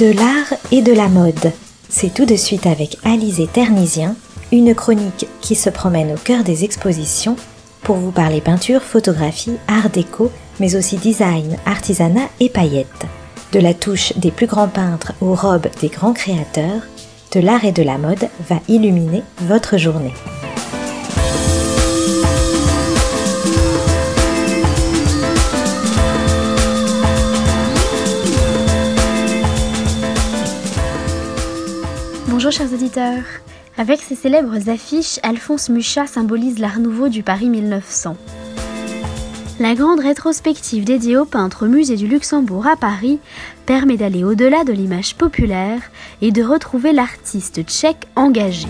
De l'art et de la mode. C'est tout de suite avec Alizé Ternisien, une chronique qui se promène au cœur des expositions pour vous parler peinture, photographie, art déco, mais aussi design, artisanat et paillettes. De la touche des plus grands peintres aux robes des grands créateurs, de l'art et de la mode va illuminer votre journée. Bonjour chers auditeurs. Avec ses célèbres affiches, Alphonse Mucha symbolise l'art nouveau du Paris 1900. La grande rétrospective dédiée aux peintres au musée du Luxembourg à Paris permet d'aller au-delà de l'image populaire et de retrouver l'artiste tchèque engagé.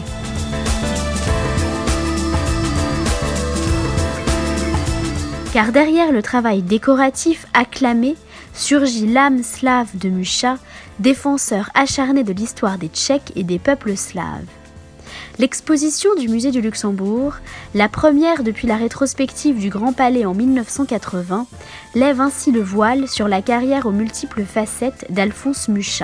Car derrière le travail décoratif acclamé, surgit l'âme slave de Mucha, défenseur acharné de l'histoire des Tchèques et des peuples slaves. L'exposition du musée du Luxembourg, la première depuis la rétrospective du Grand Palais en 1980, lève ainsi le voile sur la carrière aux multiples facettes d'Alphonse Mucha.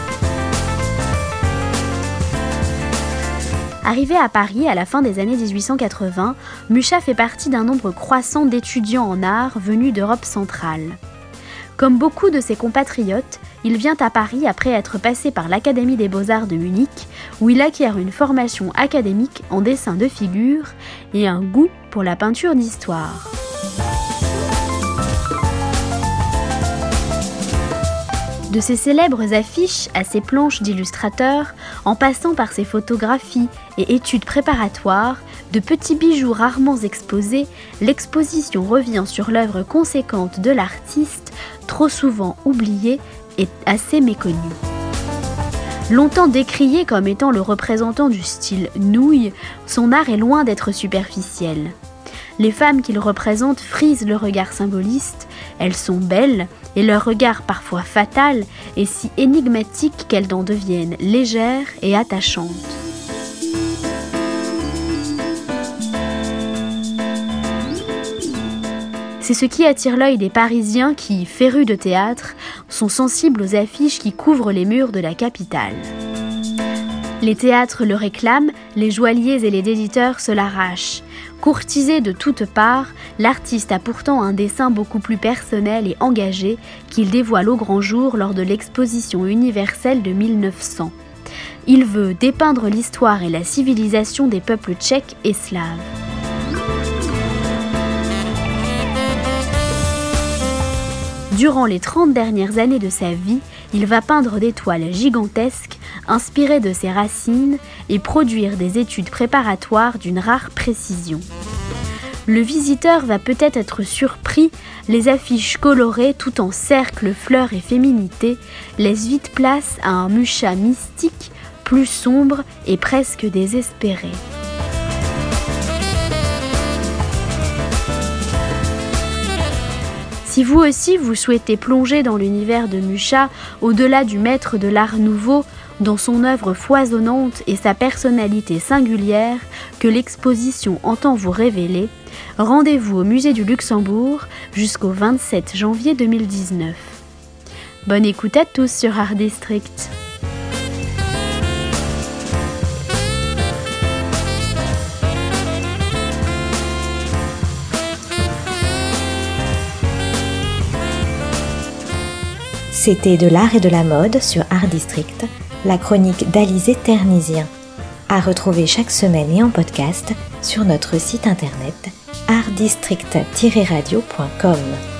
Arrivé à Paris à la fin des années 1880, Mucha fait partie d'un nombre croissant d'étudiants en art venus d'Europe centrale. Comme beaucoup de ses compatriotes, il vient à Paris après être passé par l'Académie des Beaux-Arts de Munich, où il acquiert une formation académique en dessin de figure et un goût pour la peinture d'histoire. De ses célèbres affiches à ses planches d'illustrateur, en passant par ses photographies et études préparatoires, de petits bijoux rarement exposés, l'exposition revient sur l'œuvre conséquente de l'artiste, trop souvent oubliée et assez méconnue. Longtemps décrié comme étant le représentant du style nouille, son art est loin d'être superficiel. Les femmes qu'il représente frisent le regard symboliste, elles sont belles, et leur regard parfois fatal est si énigmatique qu'elles en deviennent légères et attachantes. C'est ce qui attire l'œil des Parisiens qui, férus de théâtre, sont sensibles aux affiches qui couvrent les murs de la capitale. Les théâtres le réclament, les joailliers et les éditeurs se l'arrachent. Courtisé de toutes parts, l'artiste a pourtant un dessin beaucoup plus personnel et engagé qu'il dévoile au grand jour lors de l'exposition universelle de 1900. Il veut dépeindre l'histoire et la civilisation des peuples tchèques et slaves. Durant les 30 dernières années de sa vie, il va peindre des toiles gigantesques, inspirées de ses racines, et produire des études préparatoires d'une rare précision. Le visiteur va peut-être être surpris, les affiches colorées tout en cercles, fleurs et féminité laissent vite place à un Mucha mystique, plus sombre et presque désespéré. Si vous aussi vous souhaitez plonger dans l'univers de Mucha, au-delà du maître de l'art nouveau, dans son œuvre foisonnante et sa personnalité singulière que l'exposition entend vous révéler, rendez-vous au musée du Luxembourg jusqu'au 27 janvier 2019. Bonne écoute à tous sur Art District. C'était de l'art et de la mode sur Art District, la chronique d'Alizé Ternisien. À retrouver chaque semaine et en podcast sur notre site internet artdistrict-radio.com.